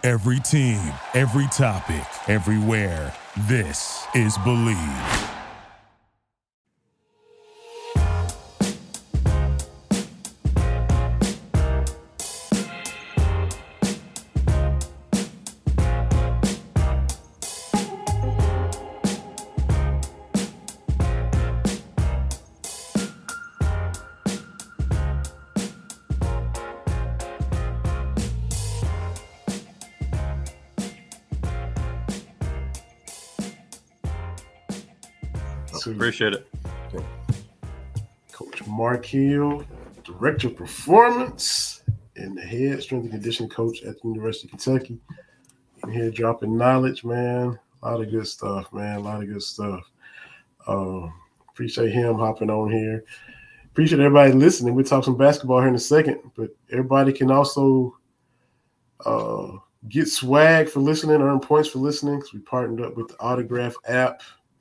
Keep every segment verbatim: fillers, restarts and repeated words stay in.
Every team, every topic, everywhere. This is Believe. Appreciate it. Coach Mark Hill, Director of Performance and the Head Strength and Conditioning Coach at the University of Kentucky. In here dropping knowledge, man. A lot of good stuff, man. A lot of good stuff. Uh, appreciate him hopping on here. Appreciate everybody listening. We'll talk some basketball here in a second, but everybody can also uh, get swag for listening, earn points for listening, because we partnered up with the Autograph app.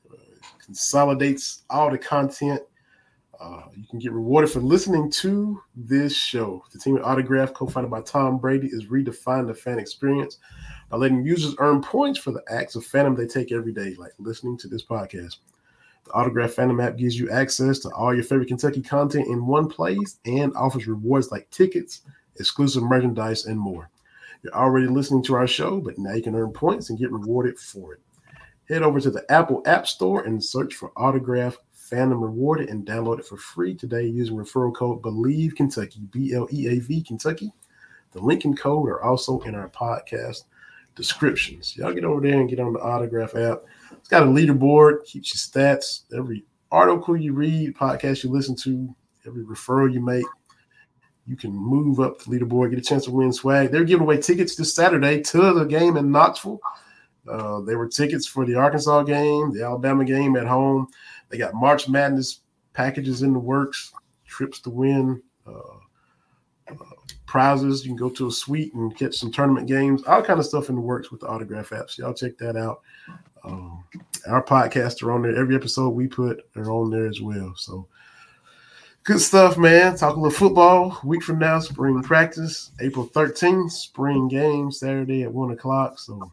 Consolidates all the content. Uh, you can get rewarded for listening to this show. The team at Autograph, co-founded by Tom Brady, is redefining the fan experience by letting users earn points for the acts of fandom they take every day, like listening to this podcast. The Autograph Fandom app gives you access to all your favorite Kentucky content in one place and offers rewards like tickets, exclusive merchandise, and more. You're already listening to our show, but now you can earn points and get rewarded for it. Head over to the Apple App Store and search for Autograph Fandom Rewarded and download it for free today using referral code BELIEVE Kentucky, B L E A V Kentucky. The link and code are also in our podcast descriptions. Y'all get over there and get on the Autograph app. It's got a leaderboard, keeps your stats. Every article you read, podcast you listen to, every referral you make, you can move up the leaderboard, get a chance to win swag. They're giving away tickets this Saturday to the game in Knoxville. Uh, they were tickets for the Arkansas game, the Alabama game at home. They got March Madness packages in the works, trips to win, uh, uh, prizes. You can go to a suite and catch some tournament games, all kind of stuff in the works with the Autograph apps. Y'all check that out. Um, our podcasts are on there. Every episode we put are on there as well. So good stuff, man. Talk a little football. A week from now, spring practice, April thirteenth, spring game, Saturday at one o'clock. So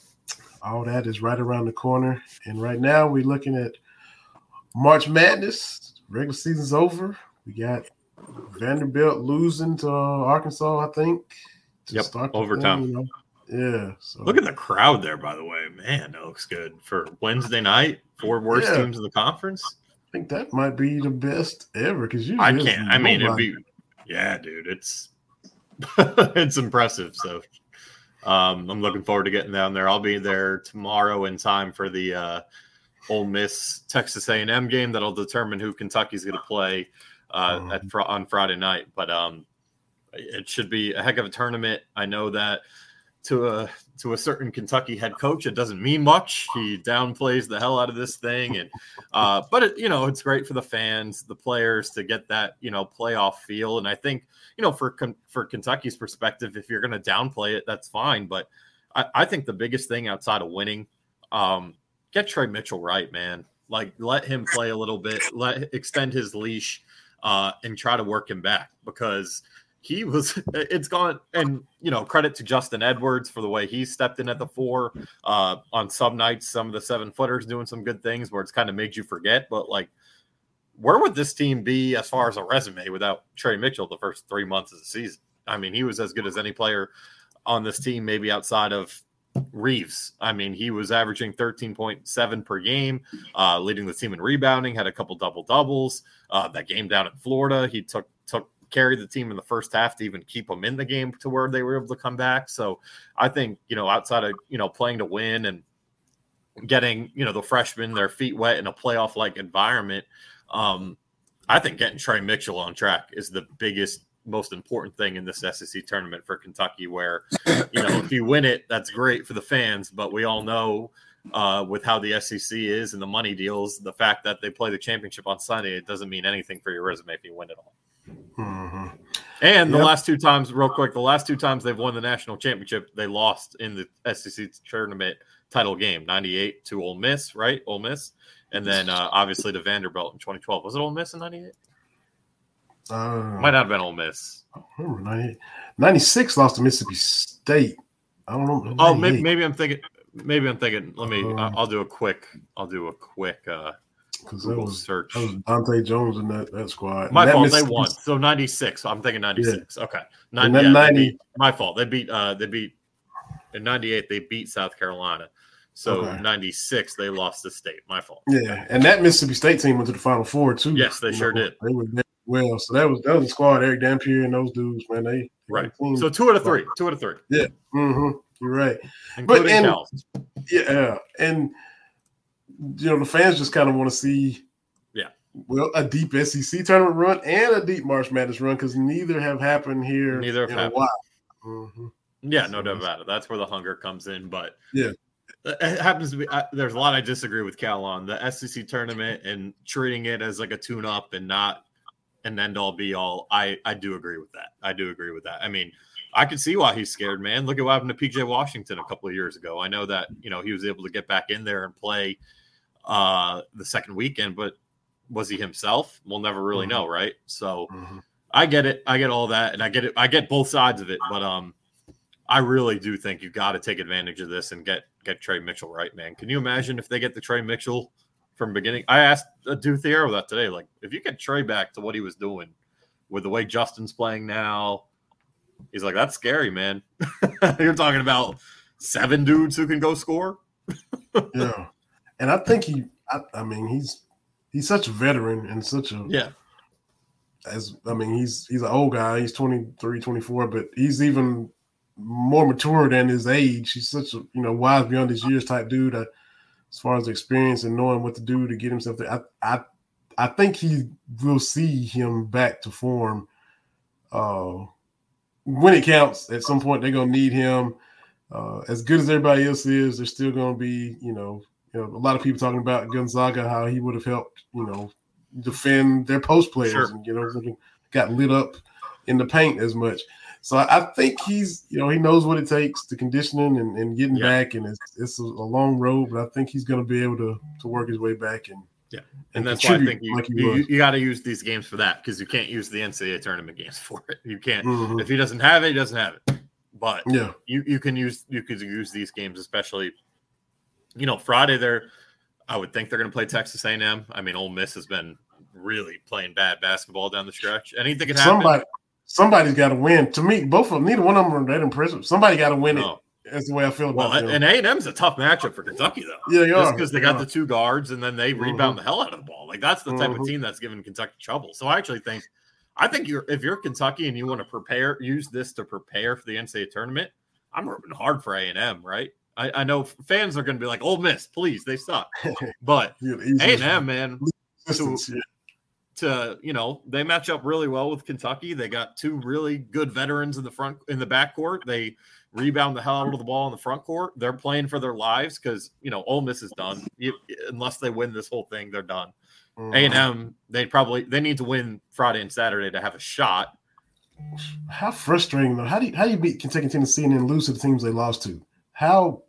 all that is right around the corner. And right now we're looking at March Madness. Regular season's over. We got Vanderbilt losing to uh, Arkansas, I think. To yep, start overtime. Thing, you know? Yeah. So. Look at the crowd there, by the way. Man, that looks good. For Wednesday night, four worst yeah. teams in the conference. I think that might be the best ever. Because usually I can't. I mean, it'd be – yeah, dude. It's it's impressive. So – Um, I'm looking forward to getting down there. I'll be there tomorrow in time for the uh, Ole Miss Texas A and M game that'll determine who Kentucky's going to play uh, mm-hmm. at fr- on Friday night. But um, it should be a heck of a tournament. I know that to a to a certain Kentucky head coach, it doesn't mean much. He downplays the hell out of this thing, and uh, but it, you know, it's great for the fans, the players to get that, you know, playoff feel. And I think, you know, for for Kentucky's perspective, if you're going to downplay it, that's fine. But I, I think the biggest thing outside of winning, um, get Trey Mitchell right, man. Like, let him play a little bit, let extend his leash, uh, and try to work him back, because he was, it's gone. And, you know, credit to Justin Edwards for the way he stepped in at the four uh, on some nights, some of the seven footers doing some good things where it's kind of made you forget. But like, where would this team be as far as a resume without Trey Mitchell the first three months of the season? I mean, he was as good as any player on this team, maybe outside of Reeves. I mean, he was averaging thirteen point seven per game, uh, leading the team in rebounding, had a couple double doubles. Uh, that game down in Florida, he took took carried the team in the first half to even keep them in the game to where they were able to come back. So I think, you know, outside of, you know, playing to win and getting, you know, the freshmen their feet wet in a playoff like environment, um, I think getting Trey Mitchell on track is the biggest, most important thing in this S E C tournament for Kentucky, where, you know, if you win it, that's great for the fans, but we all know uh, with how the S E C is and the money deals, the fact that they play the championship on Sunday, it doesn't mean anything for your resume if you win it all. Mm-hmm. And the yep. last two times, real quick, the last two times they've won the national championship, they lost in the S E C tournament title game, ninety-eight to Ole Miss, right? Ole Miss. And then uh, obviously to Vanderbilt in twenty twelve. Was it Ole Miss in ninety-eight? Uh, Might not have been Ole Miss. I remember ninety-eight. ninety-six lost to Mississippi State. I don't know. Oh, maybe, maybe I'm thinking. Maybe I'm thinking. Let me. Um, I'll do a quick. I'll do a quick uh, Because that Google was, search. that was Dante Jones in that, that squad. My that fault. They won. So ninety-six. I'm thinking ninety-six. Yeah. Okay. And ninety, then yeah, ninety. beat, my fault. They beat. Uh, they beat in ninety-eight. They beat South Carolina. So Okay. ninety-six. They lost to State. My fault. Yeah, and that Mississippi State team went to the Final Four too. Yes, they sure know, did. They were there well. So that was that was the squad. Eric Dampier and those dudes, man. They, they Right. team. So two out of three. Two out of three. Yeah. Mm-hmm. You're right. Including but and, Cal's. Yeah, and you know the fans just kind of want to see. Yeah. Well, a deep S E C tournament run and a deep March Madness run because neither have happened here. Neither have in happened. a while. Mm-hmm. Yeah, no doubt about it. That's where the hunger comes in. But yeah, it happens to be. I, there's a lot I disagree with Cal on the S E C tournament and treating it as like a tune-up and not an end-all be-all. I I do agree with that. I do agree with that. I mean, I can see why he's scared, man. Look at what happened to P J Washington a couple of years ago. I know that you know he was able to get back in there and play uh, the second weekend, but was he himself? We'll never really mm-hmm. know, right? So mm-hmm. I get it. I get all that, and I get it. I get both sides of it, but um. I really do think you got to take advantage of this and get get Trey Mitchell right, man. Can you imagine if they get the Trey Mitchell from beginning? I asked uh, Drew Thiero that today. Like, if you get Trey back to what he was doing with the way Justin's playing now, he's like, that's scary, man. You're talking about seven dudes who can go score. Yeah, and I think he. I, I mean, he's he's such a veteran and such a yeah. As I mean, he's he's an old guy. He's twenty-three, twenty-four, but he's even more mature than his age. He's such a you know wise beyond his years type dude. Uh, as far as experience and knowing what to do to get himself there, I I, I think he will see him back to form. Uh, when it counts, at some point they're gonna need him. Uh, as good as everybody else is, there's still gonna be you know you know a lot of people talking about Gonzaga, how he would have helped you know defend their post players Sure. and you know got lit up in the paint as much. So I think he's, you know, he knows what it takes to conditioning and, and getting yeah. back, and it's it's a long road, but I think he's going to be able to to work his way back and yeah, and, and that's why I think you like you, you got to use these games for that because you can't use the N C double A tournament games for it. You can't mm-hmm. if he doesn't have it, he doesn't have it. But yeah, you you can use you could use these games, especially, you know, Friday. They're I would think they're going to play Texas A and M. I mean, Ole Miss has been really playing bad basketball down the stretch. Anything can happen. Somebody. Somebody's got to win. To me, both of them, neither one of them are that impressive. Somebody got to win no. it. That's the way I feel well, about it. And A and M's a tough matchup for Kentucky, though. Yeah, they Just are. because they they got are. the two guards and then they Mm-hmm. rebound the hell out of the ball. Like that's the type mm-hmm. of team that's giving Kentucky trouble. So I actually think, I think you're if you're Kentucky and you want to prepare, use this to prepare for the N C double A tournament. I'm rooting hard for A and M, right? I, I know fans are going to be like, "Ole Miss, please, they suck," but A and M, man. To, to you know, they match up really well with Kentucky. They got two really good veterans in the front in the backcourt. They rebound the hell out of the ball in the front court. They're playing for their lives because you know Ole Miss is done. You, unless they win this whole thing, they're done. Mm-hmm. A and M, they probably they need to win Friday and Saturday to have a shot. How frustrating though! How do you, how do you beat Kentucky, Tennessee, and then lose to the teams they lost to? How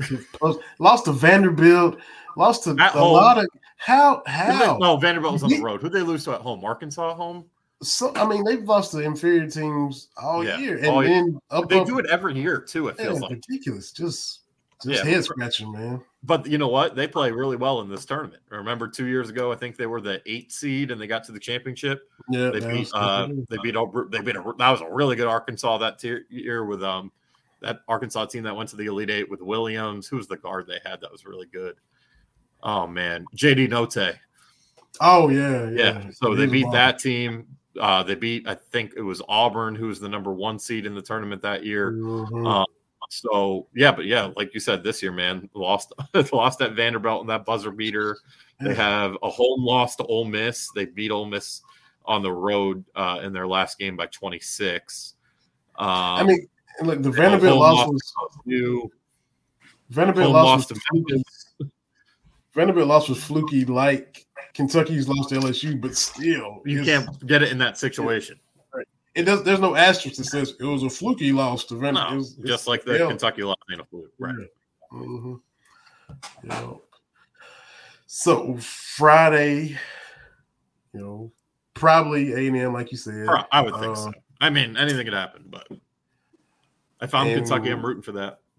lost to Vanderbilt, lost to At a home. lot of how how? No, Vanderbilt was on the road. Who'd they lose to at home? Arkansas at home. So I mean, they've lost to inferior teams all Yeah, year, and all year. then up, They up, do it every year too. It yeah, feels like. ridiculous. Just just Yeah. head scratching, man. But you know what? They play really well in this tournament. Remember, two years ago, I think they were the eight seed and they got to the championship. Yeah, They that beat. was- Uh, they beat. a- They beat. A, that was a really good Arkansas that tier, year with um that Arkansas team that went to the Elite Eight with Williams. Who was the guard they had that was really good? Oh man, J D Notae. Oh yeah, yeah. Yeah. So He they was beat a that team. Uh, they beat. I think it was Auburn, who was the number one seed in the tournament that year. Mhm. Um, So yeah, but yeah, like you said, this year, man, lost lost at Vanderbilt in that buzzer beater. They have a home loss to Ole Miss. They beat Ole Miss on the road uh, in their last game by twenty-six. Um, I mean, and look, the Vanderbilt loss was new. Vanderbilt Home loss loss was to fluky. Vanderbilt loss was fluky, like Kentucky's lost to L S U, but still, You it's- can't get it in that situation. It does. There's no asterisk that says it was a fluky loss to No, Vanderbilt. It was- just it's- like the yeah. Kentucky loss in a fluke, right? Yeah. Mm-hmm. Yeah. So Friday, you know, probably A and M, like you said. I would think Uh, so. I mean, anything could happen, but if I'm and- Kentucky, I'm rooting for that.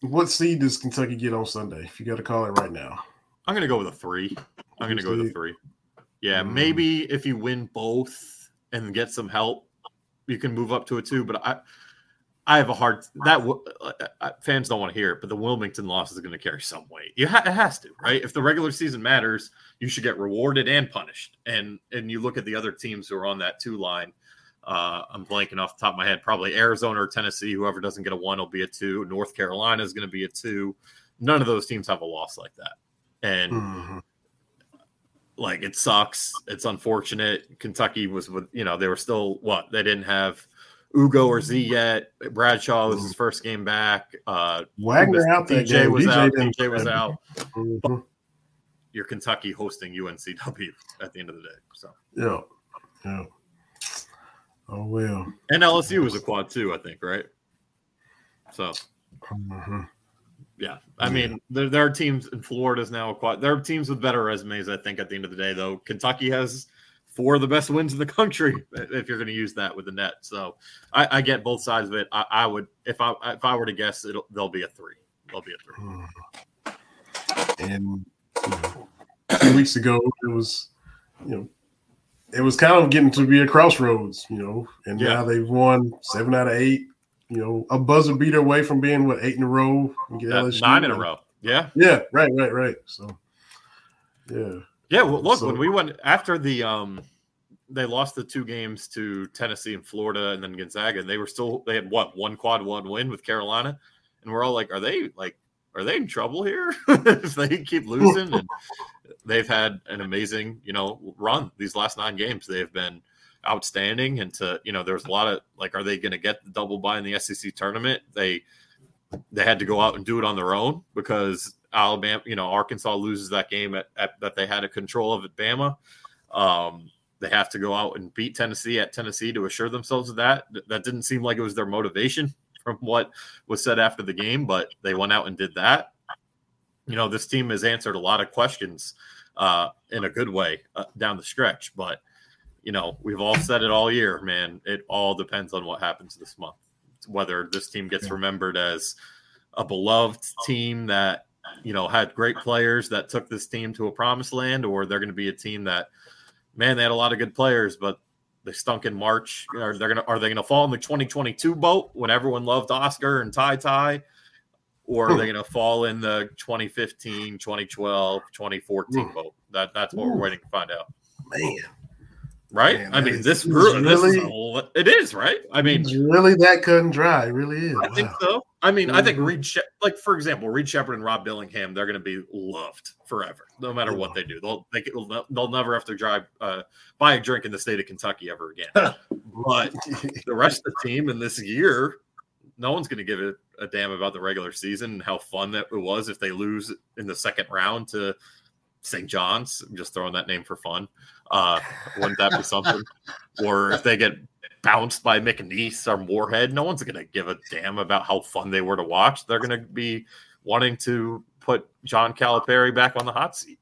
What seed does Kentucky get on Sunday? If you got to call it right now, I'm gonna go with a three. I'm gonna go with a three. Yeah, mm. maybe if you win both and get some help, you can move up to a two. But I, I have a hard that uh, fans don't want to hear it, but the Wilmington loss is going to carry some weight. You ha- it has to, right? If the regular season matters, you should get rewarded and punished. And and you look at the other teams who are on that two line. Uh, I'm blanking off the top of my head. Probably Arizona or Tennessee. Whoever doesn't get a one will be a two. North Carolina is going to be a two. None of those teams have a loss like that, and mm-hmm. like it sucks. It's unfortunate. Kentucky was with you know they were still what they didn't have. Ugo or Z yet. Bradshaw was his first game back. Uh, Wagner out there. D J was out. D J was out. Mm-hmm. You're Kentucky hosting U N C W at the end of the day. So yeah, yeah. Oh well. And L S U was a quad too, I think, right? So mm-hmm. yeah, I yeah. mean, there, there are teams in Florida's now a quad. There are teams with better resumes, I think. At the end of the day, though, Kentucky has four of the best wins in the country, if you're going to use that with the net. So I, I get both sides of it. I, I would, if I if I were to guess, it'll there'll be a three. There'll be a three. And you know, two weeks ago, it was, you know, it was kind of getting to be a crossroads, you know, and yeah. now they've won seven out of eight. You know, a buzzer beater away from being what eight in a row, and get L S U, nine in a row. Yeah, yeah, right, right, right. So, yeah. Yeah, well, look, so, when we went after the um, they lost the two games to Tennessee and Florida, and then Gonzaga, and they were still they had what one quad one win with Carolina, and we're all like, are they like are they in trouble here if they keep losing? And they've had an amazing you know run these last nine games. They've been outstanding, and to you know there's a lot of like, are they going to get the double bye in the S E C tournament? They they had to go out and do it on their own because Alabama, you know, Arkansas loses that game at, at that they had a control of at Bama. Um, they have to go out and beat Tennessee at Tennessee to assure themselves of that. That didn't seem like it was their motivation from what was said after the game, but they went out and did that. You know, this team has answered a lot of questions uh, in a good way uh, down the stretch, but you know, we've all said it all year, man. It all depends on what happens this month, whether this team gets remembered as a beloved team that, you know, had great players that took this team to a promised land, or they're going to be a team that, man, they had a lot of good players, but they stunk in March. Are they going to, are they going to fall in the twenty twenty-two boat when everyone loved Oscar and Ty Ty, or are they going to fall in the twenty fifteen, twenty twelve, twenty fourteen boat? That that's what Ooh. we're waiting to find out. Man. Right? Man, I mean, is, this, really, this is a, it is, right? I mean, it's really that cut and dry. It really is. I wow. think so. I mean, mm-hmm. I think Reed, she- like, for example, Reed Shepherd and Rob Dillingham, they're going to be loved forever, no matter what they do. They'll they, they'll never have to drive, uh, buy a drink in the state of Kentucky ever again. But the rest of the team in this year, no one's going to give it a damn about the regular season and how fun that it was if they lose in the second round to Saint John's. I'm just throwing that name for fun. Uh, wouldn't that be something? Or if they get bounced by McNeese or Moorhead, no one's going to give a damn about how fun they were to watch. They're going to be wanting to put John Calipari back on the hot seat.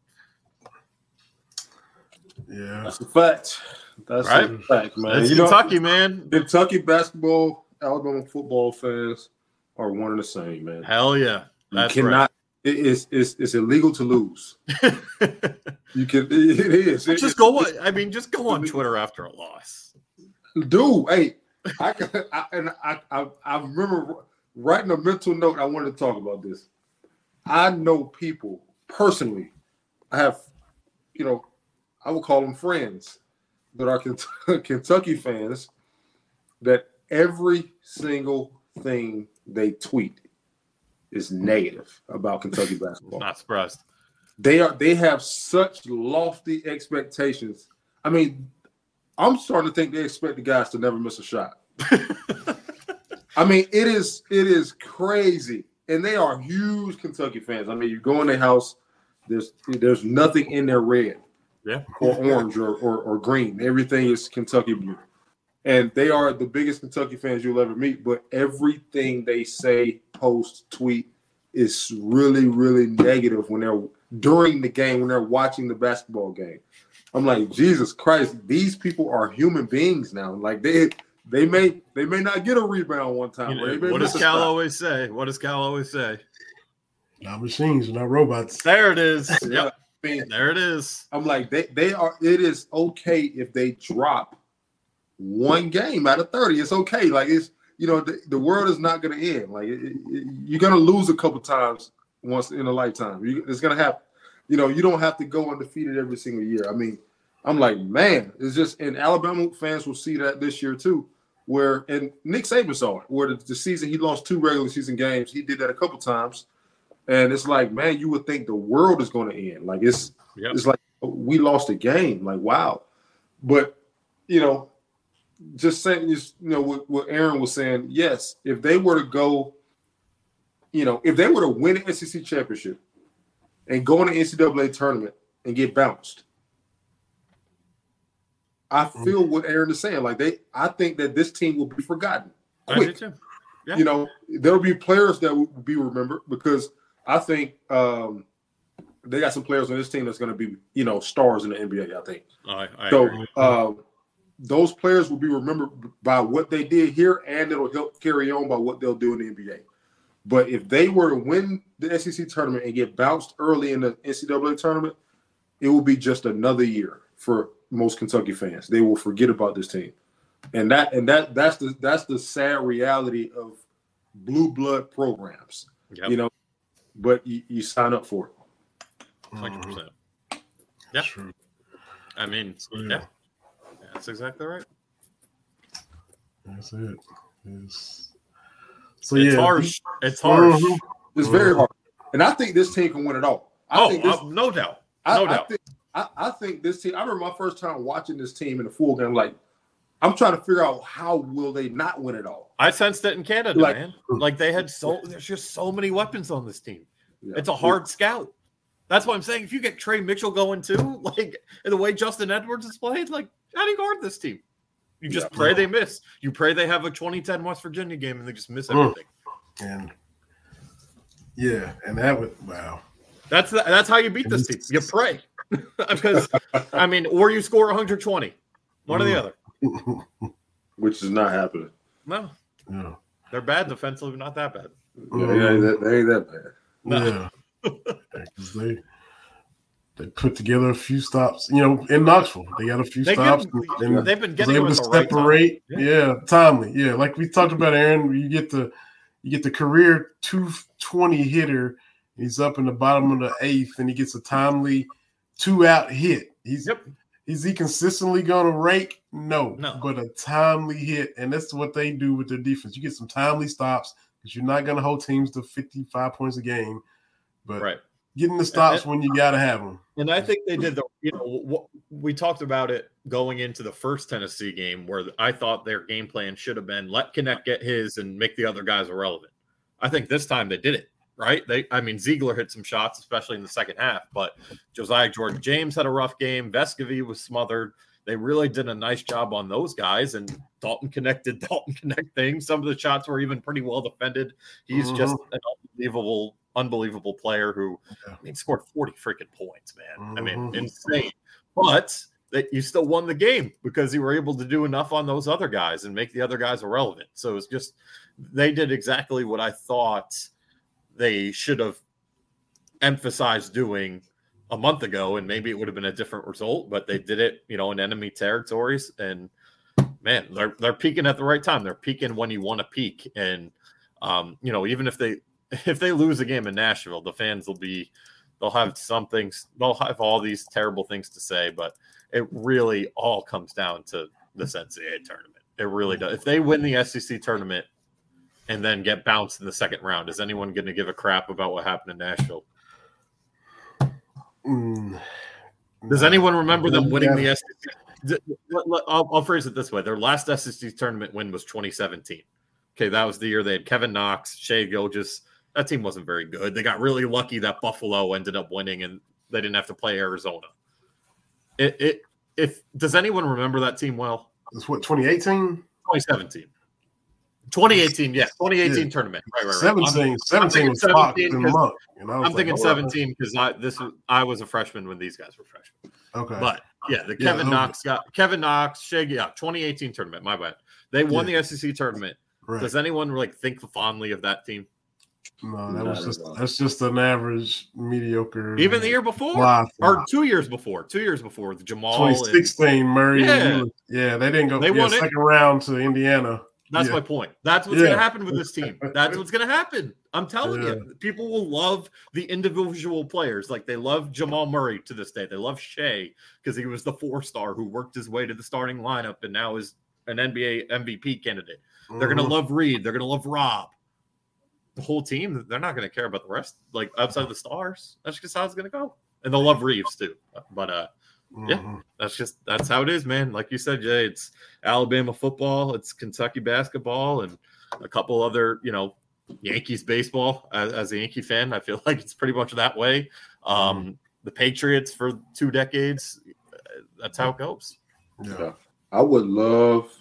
Yeah, that's a fact. That's right? a fact, man. It's you Kentucky, know, man. Kentucky basketball, Alabama football fans are one and the same, man. Hell yeah. That's you cannot. Right. It is it's, it's illegal to lose. You can. It is. It, just go. I mean, just go on Twitter after a loss. Dude, hey, I, I and I, I I remember writing a mental note. I wanted to talk about this. I know people personally. I have, you know, I would call them friends that are Kentucky fans. That every single thing they tweet is negative about Kentucky basketball. Not surprised. They are. They have such lofty expectations. I mean, I'm starting to think they expect the guys to never miss a shot. I mean, it is it is crazy, and they are huge Kentucky fans. I mean, you go in their house, there's there's nothing in there red, yeah, or orange or, or or green. Everything is Kentucky blue, and they are the biggest Kentucky fans you'll ever meet. But everything they say, post, tweet is really really negative when they're during the game, when they're watching the basketball game. I'm like, Jesus Christ, these people are human beings now. Like they they may they may not get a rebound one time. You know, what does Cal stop. always say? What does Cal always say? Not machines, not robots. There it is. Yeah, yep. I mean, there it is. I'm like, they they are. It is okay if they drop one game out of thirty. It's okay. Like it's you know the, the world is not going to end. Like it, it, you're going to lose a couple times once in a lifetime. You, it's going to happen. You know, you don't have to go undefeated every single year. I mean, I'm like, man, it's just, and Alabama fans will see that this year too, where, and Nick Saban saw it, where the, the season, he lost two regular season games. He did that a couple times. And it's like, man, you would think the world is going to end. Like, it's, yep. it's like, we lost a game. Like, wow. But, you know, just saying, just, you know, what, what Aaron was saying, yes, if they were to go, you know, if they were to win an S E C championship, and go in the N C double A tournament and get bounced, I feel what Aaron is saying. Like they, I think that this team will be forgotten quick. Yeah. You know, there will be players that will be remembered because I think um, they got some players on this team that's going to be, you know, stars in the N B A. I think. I, I so agree. Um, those players will be remembered by what they did here, and it'll help carry on by what they'll do in the N B A. But if they were to win the S E C tournament and get bounced early in the N C double A tournament, it will be just another year for most Kentucky fans. They will forget about this team, and that and that that's the that's the sad reality of blue blood programs. Yep. You know, but you, you sign up for it. Hundred percent. Yeah. True. I mean, yeah, that's exactly right. That's it. It's... So it's yeah, harsh. It's harsh. It's very hard, and I think this team can win it all. I oh, think this, uh, no doubt, I, no doubt. I think, I, I think this team. I remember my first time watching this team in the full game. Like, I'm trying to figure out how will they not win it all. I sensed it in Canada, like, man. Like they had so there's just so many weapons on this team. Yeah. It's a hard scout. That's why I'm saying if you get Trey Mitchell going too, like the way Justin Edwards has played, like how do you guard this team? You just yeah, pray yeah. they miss. You pray they have a twenty ten West Virginia game and they just miss everything. And yeah, and that would wow. That's the, that's how you beat this team. You pray because I mean, or you score one hundred twenty, one mm. or the other, which is not happening. No, no, they're bad defensively, not that bad. Yeah, they, ain't that, they ain't that bad. No. Yeah, because they they put together a few stops. You know, in Knoxville, they got a few they stops. Get, and they've been getting able to the right separate. Time. Yeah. yeah, timely. Yeah, like we talked about, Aaron. You get the you get the career two twenty hitter. He's up in the bottom of the eighth, and he gets a timely two out hit. He's yep. Is he consistently going to rake? No, no, but a timely hit, and that's what they do with their defense. You get some timely stops because you're not going to hold teams to fifty-five points a game, but right. getting the stops and, when you got to have them. And I think they did the. You know, what, we talked about it going into the first Tennessee game, where I thought their game plan should have been let Connect get his and make the other guys irrelevant. I think this time they did it. Right. They, I mean, Ziegler hit some shots, especially in the second half, but Josiah Jordan James had a rough game. Vescovy was smothered. They really did a nice job on those guys, and Dalton connected Dalton Connect things. Some of the shots were even pretty well defended. He's mm-hmm. just an unbelievable, unbelievable player who I mean, scored forty freaking points, man. Mm-hmm. I mean, insane. But that you still won the game because you were able to do enough on those other guys and make the other guys irrelevant. So it's just they did exactly what I thought they should have emphasized doing a month ago, and maybe it would have been a different result, but they did it, you know, in enemy territories. And man, they're they're peaking at the right time. They're peaking when you want to peak. And um, you know, even if they if they lose a game in Nashville, the fans will be they'll have some things, they'll have all these terrible things to say, but it really all comes down to this N C double A tournament. It really does. If they win the S E C tournament and then get bounced in the second round, is anyone going to give a crap about what happened in Nashville? Mm, Does no. anyone remember them winning yeah. the S E C? I'll, I'll phrase it this way. Their last S E C tournament win was twenty seventeen. Okay, that was the year they had Kevin Knox, Shea Gilgeous. That team wasn't very good. They got really lucky that Buffalo ended up winning and they didn't have to play Arizona. It, it if Does anyone remember that team well? It's what, twenty eighteen? twenty seventeen. twenty eighteen, yeah, twenty eighteen yeah. tournament. Right, right, right. seventeen, I'm, seventeen I'm was seventeen and month. You know, I'm like, thinking oh, seventeen because I this was, I was a freshman when these guys were freshmen. Okay, but yeah, the yeah, Kevin okay. Knox got Kevin Knox, Shea, yeah, twenty eighteen tournament. My bad. They won Yeah. the S E C tournament. Right. Does anyone like think fondly of that team? No, that Not was at just all. that's just an average, mediocre. Even the year before, fly or fly. two years before, two years before with Jamal. twenty And sixteen, Murray. Yeah. And Euler. Yeah, they didn't go. They yeah, won it. second round to Indiana. that's yeah. my point. That's what's Yeah. going to happen with this team. That's what's going to happen. I'm telling Yeah. you, people will love the individual players. Like they love Jamal Murray to this day. They love Shea because he was the four star who worked his way to the starting lineup and now is an N B A M V P candidate. They're going to Mhm. love Reed. They're going to love Rob. The whole team, they're not going to care about the rest, like outside of the stars. That's just how it's going to go. And they'll love Reeves too. But uh, yeah. Mhm. that's just that's how it is, man. Like you said, Jay, it's Alabama football, it's Kentucky basketball, and a couple other, you know, Yankees baseball. As, as a Yankee fan, I feel like it's pretty much that way. Um, the Patriots for two decades, that's how it goes. Yeah. Yeah. I would love,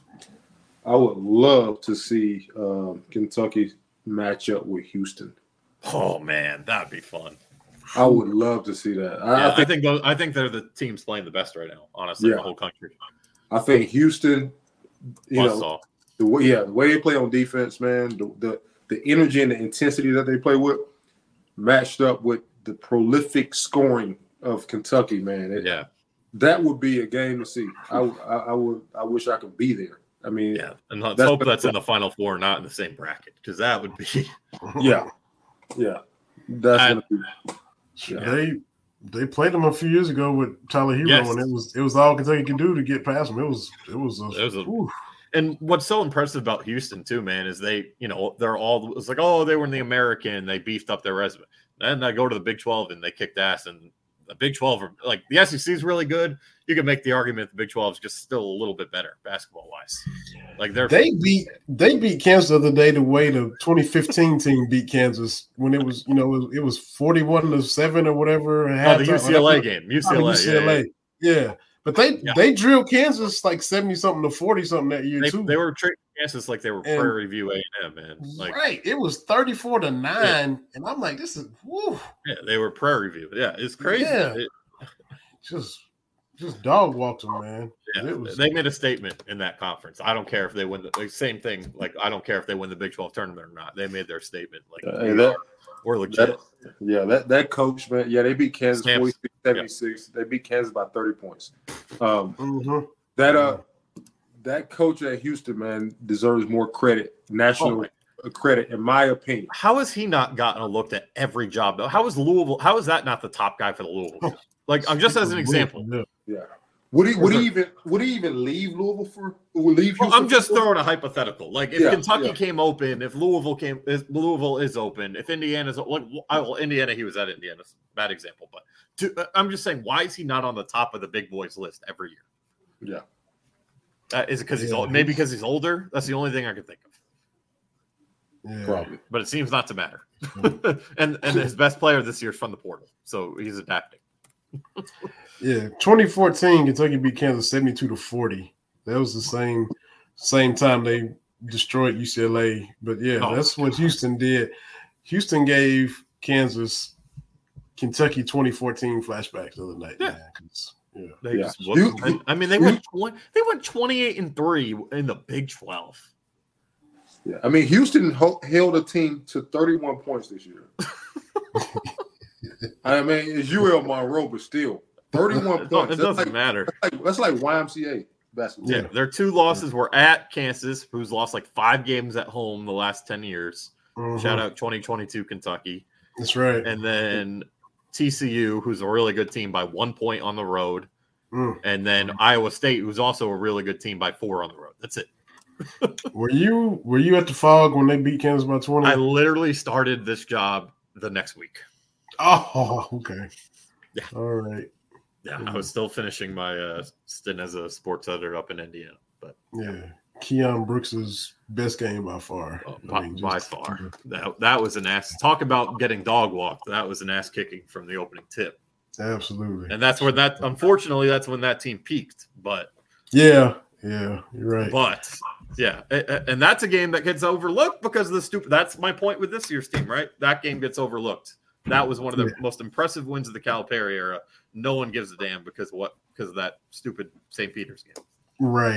I would love to see um, Kentucky match up with Houston. Oh man, that'd be fun. I would love to see that. I, Yeah, I I think think those, I think they're the teams playing the best right now, honestly, in Yeah. the whole country. I think Houston, you know, Buzzsaw. the way yeah, the way they play on defense, man, the, the the energy and the intensity that they play with, matched up with the prolific scoring of Kentucky, man. It, Yeah, that would be a game to see. I, I, I would. I wish I could be there. I mean, yeah, and let's That's- hope that's in the Final Four, not in the same bracket, because that would be. yeah, yeah. That's I- gonna be. Shit, Yeah. They they played them a few years ago with Tyler Hero, Yes. and it was it was all Kentucky could do to get past them. It was it was a, It was a- whew. And what's so impressive about Houston too, man, is they, you know, they're all it's like, oh, they were in the American, they beefed up their resume. Then they go to the Big twelve and they kicked ass. And the Big twelve, are, like the S E C is really good. You can make the argument the Big twelve is just still a little bit better basketball wise. Like they're They beat they beat Kansas the other day the way the twenty fifteen team beat Kansas when it was you know it was, it was forty-one to seven or whatever. oh, the U C L A game, U C L A, U C L A, yeah, yeah, yeah. But they Yeah. they drilled Kansas like seventy something to forty something that year They, too. they were treating Kansas like they were And- Prairie View A and M, man. Like right, it was thirty-four to nine, and I'm like, this is whew, yeah, they were Prairie View. Yeah, it's crazy. Yeah. It- just just dog walked them, man. Yeah, It was- they made a statement in that conference. I don't care if they win the like, same thing. Like I don't care if they win the Big twelve tournament or not. They made their statement. Like Hey, that, we're legit. that, yeah, that that coach, man. Yeah, they beat Kansas Stamps. forty-six seventy-six. They beat Kansas by thirty points. Um, Mhm. that uh, that coach at Houston, man, deserves more credit, national Oh, credit, in my opinion. How has he not gotten a look at every job though? How is Louisville? How is that not the top guy for the Louisville? Like I'm just as an example. Yeah. Yeah. Would he would he even would he even leave Louisville for would leave Well, Houston I'm just for- throwing a hypothetical. Like if Yeah, Kentucky yeah. came open, if Louisville came, if Louisville is open, if Indiana's like I- well, Indiana, he was at Indiana, bad example, but to, I'm just saying, why is he not on the top of the big boys list every year? Yeah, Uh, is it because he's Yeah, old? Maybe because he's older. That's the only thing I can think of. Yeah. probably. But it seems not to matter. and and his best player this year is from the portal, so he's adapting. Yeah, twenty fourteen Kentucky beat Kansas seventy-two to forty. That was the same same time they destroyed U C L A. But yeah, Oh, that's what Houston did. Houston gave Kansas Kentucky twenty fourteen flashbacks the other night. Yeah. Man, 'cause, yeah. They Yeah. just whooped- You- I mean, they went twenty, they went twenty-eight and three in the Big twelve. Yeah, I mean Houston ho- held a team to thirty-one points this year. I mean, it's U L Monroe, but still thirty-one It, points. it That's doesn't like, matter. that's like that's like Y M C A basketball. Yeah, their two losses were at Kansas, who's lost like five games at home the last ten years. Mhm. Shout out twenty twenty-two Kentucky. That's right. And then T C U, who's a really good team by one point on the road. Mm. And then Iowa State, who's also a really good team by four on the road. That's it. Were you were you at the Fog when they beat Kansas by twenty? I literally started this job the next week. Oh, okay. Yeah. All right. Yeah, I was still finishing my uh, stint as a sports editor up in Indiana. But Yeah. Keon Brooks's best game by far. Oh, I by, mean, by just- far. That that was an ass. Talk about getting dog walked. That was an ass kicking from the opening tip, Absolutely. and that's where that. Unfortunately, that's when that team peaked. But Yeah. Yeah. You're right. but yeah, a- a- and that's a game that gets overlooked because of the stupid. That's my point with this year's team, right? That game gets overlooked. That was one of the Yeah. most impressive wins of the Calipari era. No one gives a damn because of what because of that stupid Saint Peter's game. Right,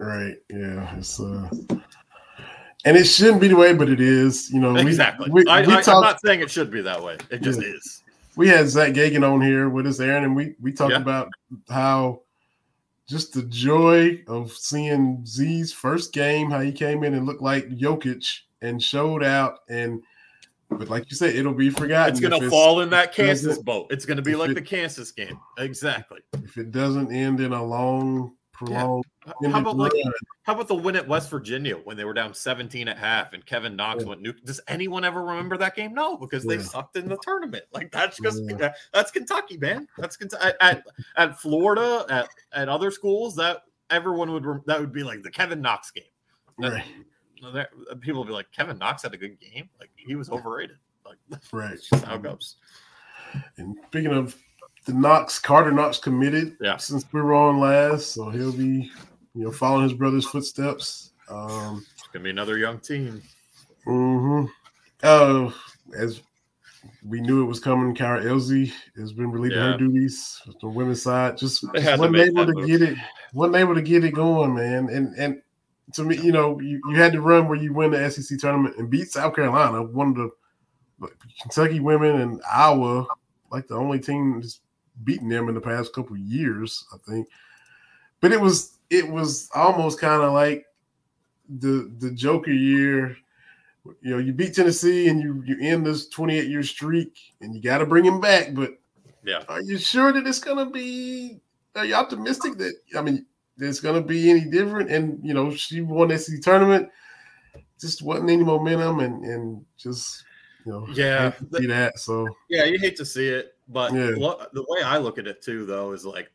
Right. Yeah. It's uh, and it shouldn't be the way, but it is. You know, we, exactly. We, I, we I, talked, I'm not saying it should be that way. It just yeah. is. We had Zach Gagan on here with us, Aaron, and we we talked Yeah. about how just the joy of seeing Z's first game, how he came in and looked like Jokic and showed out. And but like you said, it'll be forgotten. It's going if to fall in that if Kansas doesn't- boat. It's going to be if like it- the Kansas game. Exactly. if it doesn't end in a long, prolonged. How about like run. how about the win at West Virginia when they were down seventeen at half and Kevin Knox Yeah. went nuke? Does anyone ever remember that game? No, because they Yeah. sucked in the tournament. Like that's just Yeah. that's Kentucky, man. That's Kentucky. At, at at Florida, at, at other schools, that everyone would rem- that would be like the Kevin Knox game. That- Right. that- people would be like, Kevin Knox had a good game. Like he was overrated. Like Right. that's just how it goes. And speaking of the Knox, Carter Knox committed Yeah. since we were on last, so he'll be, you know, following his brother's footsteps. Um, It's gonna be another young team. mm-hmm. Oh, as we knew it was coming, Kyra Elsie has been relieving Yeah. her duties on the women's side. Just, They just had to wasn't make able that to move. get it, wasn't able to get it going, man. And and to me, you know, you, you had to run where you win the S E C tournament and beat South Carolina, one of the like, Kentucky women and Iowa, like the only team that's beaten them in the past couple of years, I think. But it was it was almost kind of like the the Joker year. You know, you beat Tennessee and you you end this twenty-eight year streak, and you got to bring him back. But Yeah. are you sure that it's gonna be? Are you optimistic that I mean it's gonna be any different? And you know, she won the S E C tournament, just wasn't any momentum, and and just you know, Yeah. hate to see that. So Yeah, you hate to see it, but Yeah. lo- the way I look at it too, though, is like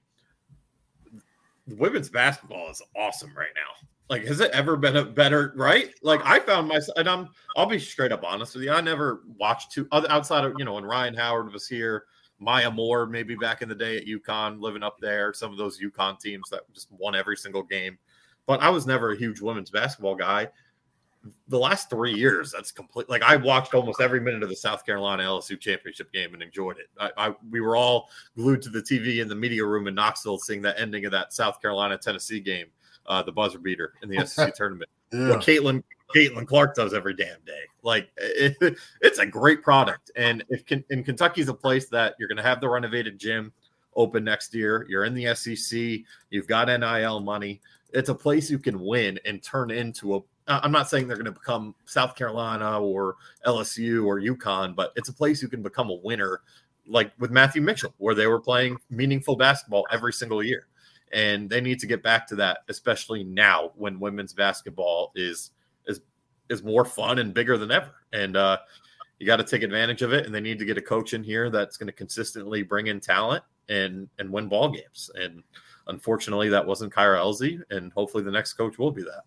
women's basketball is awesome right now. Like, has it ever been a better? Right? Like, I found myself, and I'm, I'll be straight up honest with you. I never watched two other outside of you know when Ryan Howard was here, Maya Moore maybe back in the day at UConn, living up there. Some of those UConn teams that just won every single game, but I was never a huge women's basketball guy. The last three years, that's complete. Like I watched almost every minute of the South Carolina L S U championship game and enjoyed it. I, I we were all glued to the T V in the media room in Knoxville, seeing that ending of that South Carolina Tennessee game, uh, the buzzer beater in the S E C tournament. yeah, What Caitlin Caitlin Clark does every damn day. Like it, it's a great product. And if in Kentucky's a place that you're going to have the renovated gym open next year, you're in the S E C, you've got N I L money. It's a place you can win and turn into a. I'm not saying they're going to become South Carolina or L S U or UConn, but it's a place you can become a winner, like with Matthew Mitchell, where they were playing meaningful basketball every single year. And they need to get back to that, especially now when women's basketball is is is more fun and bigger than ever. And uh, you got to take advantage of it. And they need to get a coach in here that's going to consistently bring in talent and and win ball games. And unfortunately, that wasn't Kyra Elsie, and hopefully the next coach will be that.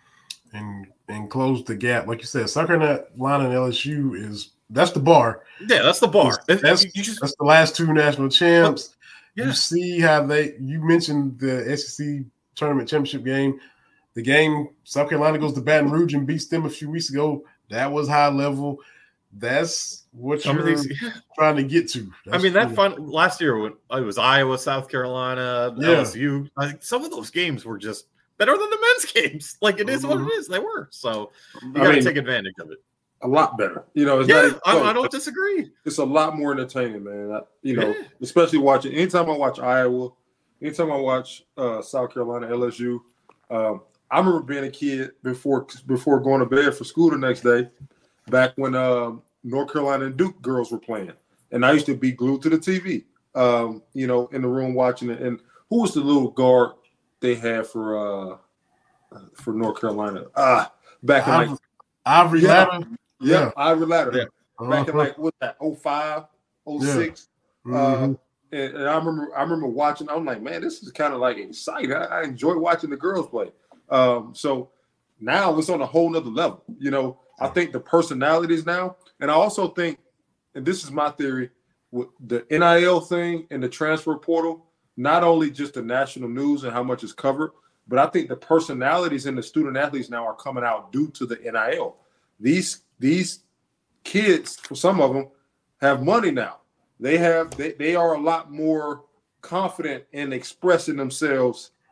and and close the gap, like you said. South Carolina and L S U is that's the bar. Yeah, that's the bar. That's, you just, that's the last two national champs. yeah. You see how they. You mentioned the S E C tournament championship game. The game South Carolina goes to Baton Rouge and beats them a few weeks ago. That was high level. That's what Some you're of these, yeah. trying to get to. I That's mean, that cool. fun last year when it was Iowa, South Carolina, Yeah. L S U. I think some of those games were just better than the men's games. Like it is what it is. They were. So you I got to mean, take advantage of it. a lot better. You know, it's Yeah, not even I, close. I don't disagree. It's a lot more entertaining, man. I, you know, Yeah. especially watching. Anytime I watch Iowa, anytime I watch uh, South Carolina, L S U. Um, I remember being a kid before before going to bed for school the next day, back when um, North Carolina and Duke girls were playing, and I used to be glued to the T V. Um, you know, in the room watching it. And who was the little guard they had for uh, for North Carolina? Ah, back in like Ivory, Ivory Yeah. Ladder. yeah, Yeah. Ivory Ladder. Yeah. Back in Uh-huh. like what that oh five, oh six. Mhm. Uh, and, and I remember, I remember watching. I'm like, man, this is kind of like exciting. I, I enjoy watching the girls play. Um, so now it's on a whole nother level. You know, I think the personalities now, and I also think, and this is my theory, with the N I L thing and the transfer portal, not only just the national news and how much is covered, but I think the personalities in the student athletes now are coming out due to the N I L. These these kids, for some of them, have money now. They have they, they are a lot more confident in expressing themselves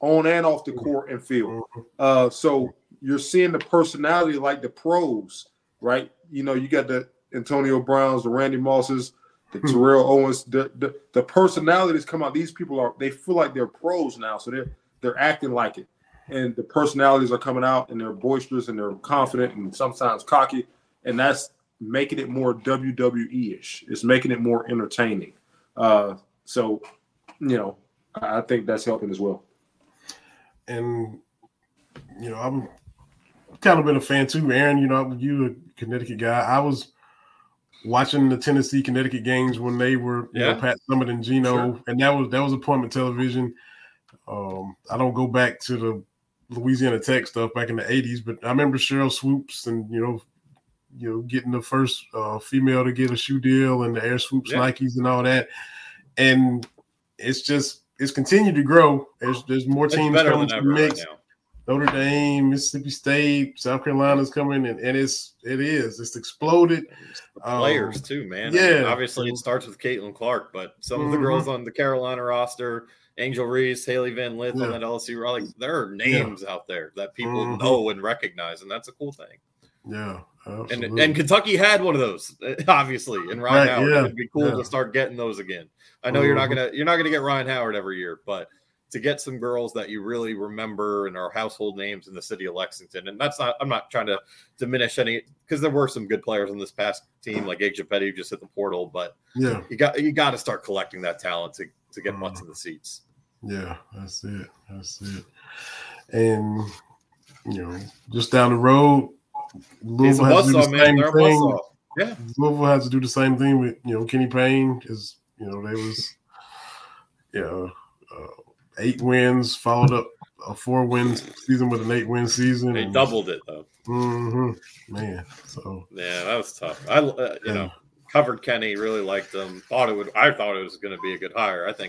on and off the court and field. Uh, so you're seeing the personality like the pros, right? You know, you got the Antonio Browns, the Randy Mosses, the Terrell Owens. The, the the personalities come out. These people are they feel like they're pros now, so they're they're acting like it, and the personalities are coming out, and they're boisterous and they're confident and sometimes cocky, and that's making it more W W E-ish. It's making it more entertaining. Uh, so, you know, I think that's helping as well. And, you know, I'm kind of been a fan too, Aaron. You know, you a Connecticut guy. I was watching the Tennessee Connecticut games when they were, you yeah. know, Pat Summitt and Gino, sure. and that was that was appointment television. Um, I don't go back to the Louisiana Tech stuff back in the eighties, but I remember Cheryl Swoops and you know, you know, getting the first uh, female to get a shoe deal and the Air Swoops yeah. Nikes and all that, and it's just it's continued to grow. There's there's more it's teams coming to the mix. Right now. Notre Dame, Mississippi State, South Carolina's coming, and, and it's it is it's exploded. It's the players um, too, man. Yeah, I mean, obviously it starts with Caitlin Clark, but some mm-hmm. of the girls on the Carolina roster, Angel Reese, Haley Van Lith yeah. on that L S U, like there are names yeah. out there that people mm-hmm. know and recognize, and that's a cool thing. Yeah, absolutely. and and Kentucky had one of those, obviously, and Ryan right, Howard. Yeah, It'd be cool yeah. to start getting those again. I know mm-hmm. you're not gonna you're not gonna get Ryan Howard every year, but to get some girls that you really remember and are household names in the city of Lexington. And that's not, I'm not trying to diminish any, because there were some good players on this past team, like Igja Petty, who just hit the portal, but yeah, you got, you got to start collecting that talent to, to get mm. butts in the seats. Yeah, that's it. That's it. And, you know, just down the road, Louisville has to do the same thing. Yeah. Louisville has to do the same thing with, you know, Kenny Payne, because, you know, they was, you know, uh, eight wins, followed up a four-win season with an eight-win season. They and, doubled it, though. Mm-hmm, man, so. Yeah, that was tough. I, uh, you yeah. know, covered Kenny, really liked him. Thought it would. I thought it was going to be a good hire. I think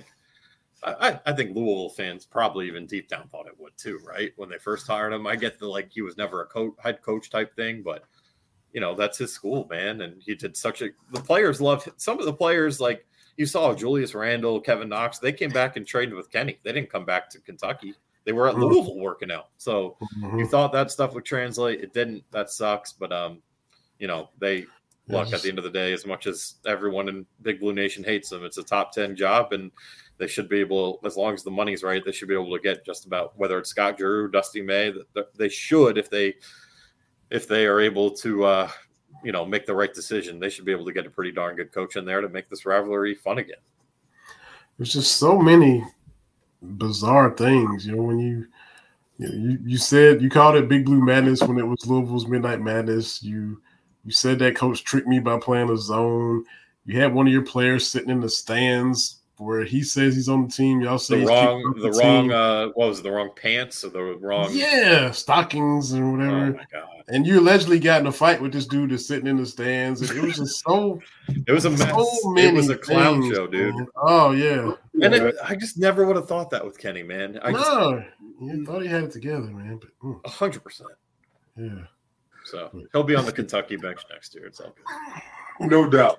I, I think Louisville fans probably even deep down thought it would too, right? When they first hired him. I get the, like, he was never a coach, head coach type thing, but, you know, that's his school, man. And he did such a – the players loved – some of the players, like, you saw Julius Randle, Kevin Knox. They came back and traded with Kenny. They didn't come back to Kentucky. They were at Louisville working out. So mm-hmm. you thought that stuff would translate. It didn't. That sucks. But, um, you know, they look, at the end of the day, as much as everyone in Big Blue Nation hates them, it's a top ten job. And they should be able, as long as the money's right, they should be able to get just about, whether it's Scott Drew, Dusty May, they should, if they, if they are able to, uh, you know, make the right decision, they should be able to get a pretty darn good coach in there to make this rivalry fun again. There's just so many bizarre things, you know, when you, you, know, you, you said, you called it Big Blue Madness when it was Louisville's Midnight Madness. You, you said that coach tricked me by playing a zone. You had one of your players sitting in the stands where he says he's on the team. Y'all say the wrong, the, the wrong, uh, what was it, the wrong pants or the wrong, yeah, stockings and whatever. Oh my God. And you allegedly got in a fight with this dude that's sitting in the stands. And it was just so, it was a mess. So it was a clown things, show, dude. Man. Oh yeah, and it, I just never would have thought that with Kenny, man. I no, you thought he had it together, man. But a hundred percent, yeah. So he'll be on the Kentucky bench next year. It's all good. No doubt.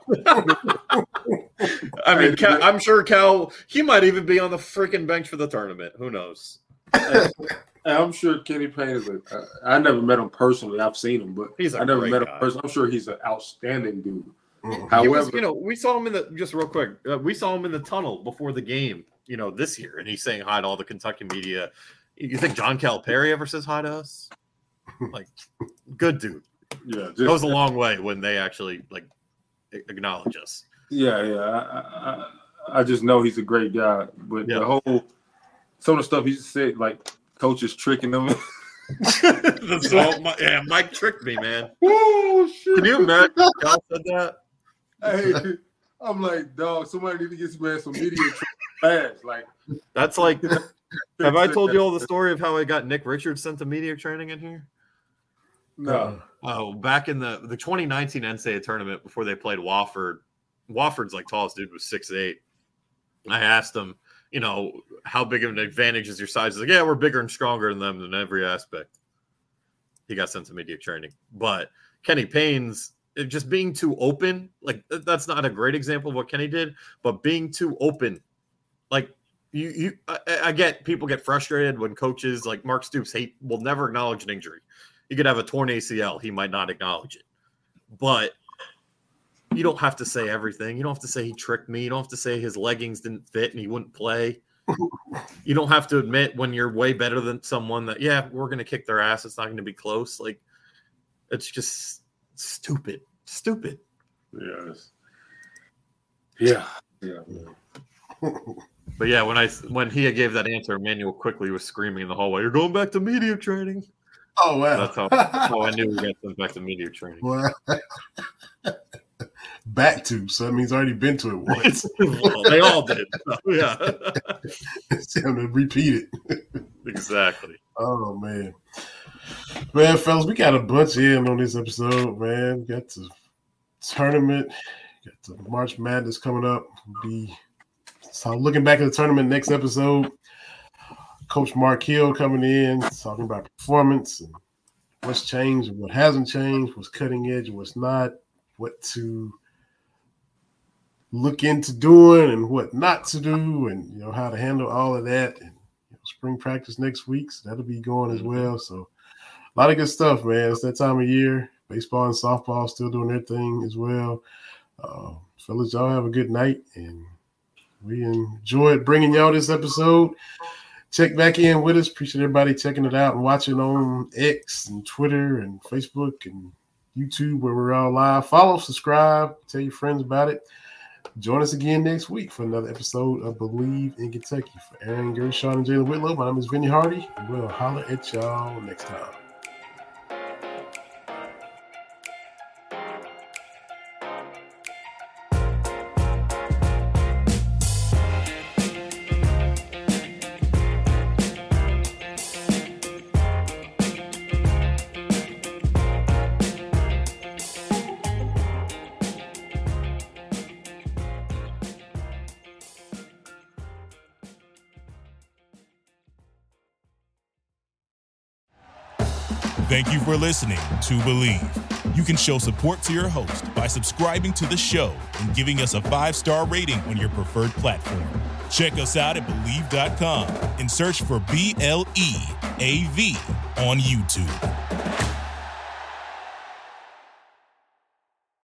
I mean, Cal, I'm sure Cal, he might even be on the freaking bench for the tournament. Who knows? I'm sure Kenny Payne is a uh, – I never met him personally. I've seen him, but he's a I never met guy. him personally. I'm sure he's an outstanding dude. Mm-hmm. However, was, you know, we saw him in the – just real quick, uh, we saw him in the tunnel before the game, you know, this year, and he's saying hi to all the Kentucky media. You think John Calipari ever says hi to us? Like, good dude. Yeah. Just, goes a long way when they actually, like, acknowledge us. Yeah, yeah. I, I, I just know he's a great guy, but yeah. the whole – some of the stuff he said, like – coaches tricking them. so, my, yeah, Mike tricked me, man. Oh shit! Can you imagine? Cal said that. Hey, I'm like, dog. Somebody need to get this man some media fast. Like that's like. Have I told you all the story of how I got Nick Richards sent to media training in here? No. Oh, back in the the twenty nineteen N C A A tournament before they played Wofford. Wofford's like tallest dude was six eight. I asked him, you know, how big of an advantage is your size? He's like, yeah, we're bigger and stronger than them in every aspect. He got sent to media training. But Kenny Payne's just being too open, like that's not a great example of what Kenny did, but being too open. Like You, you, I, I get people get frustrated when coaches like Mark Stoops hate will never acknowledge an injury. You could have a torn A C L, he might not acknowledge it, but you don't have to say everything. You don't have to say he tricked me. You don't have to say his leggings didn't fit and he wouldn't play. You don't have to admit when you're way better than someone that yeah, we're gonna kick their ass. It's not gonna be close. Like it's just stupid, stupid. Yes. Yeah. Yeah. But yeah, when I when he gave that answer, Emmanuel quickly was screaming in the hallway, "You're going back to media training." Oh wow! That's how, that's how I knew we got sent back to media training. Well, back to so that means already been to it once. Well, they all did. So, yeah, it's time to repeat it. Exactly. Oh man, man, fellas, we got a bunch in on this episode. Man, we got the tournament, got the March Madness coming up. We'll be so looking back at the tournament next episode. Coach Mark Hill coming in, talking about performance and what's changed and what hasn't changed, what's cutting edge and what's not, what to look into doing and what not to do, and you know how to handle all of that. And you know, spring practice next week, so that'll be going as well. So a lot of good stuff, man. It's that time of year. Baseball and softball still doing their thing as well. Uh, fellas, y'all have a good night, and we enjoyed bringing y'all this episode. Check back in with us. Appreciate everybody checking it out and watching on X and Twitter and Facebook and YouTube where we're all live. Follow, subscribe, tell your friends about it. Join us again next week for another episode of Believe in Kentucky. For Aaron Gershon and Jalen Whitlow, my name is Vinny Hardy. And we'll holler at y'all next time. Thank you for listening to Believe. You can show support to your host by subscribing to the show and giving us a five-star rating on your preferred platform. Check us out at Believe dot com and search for B L E A V on YouTube.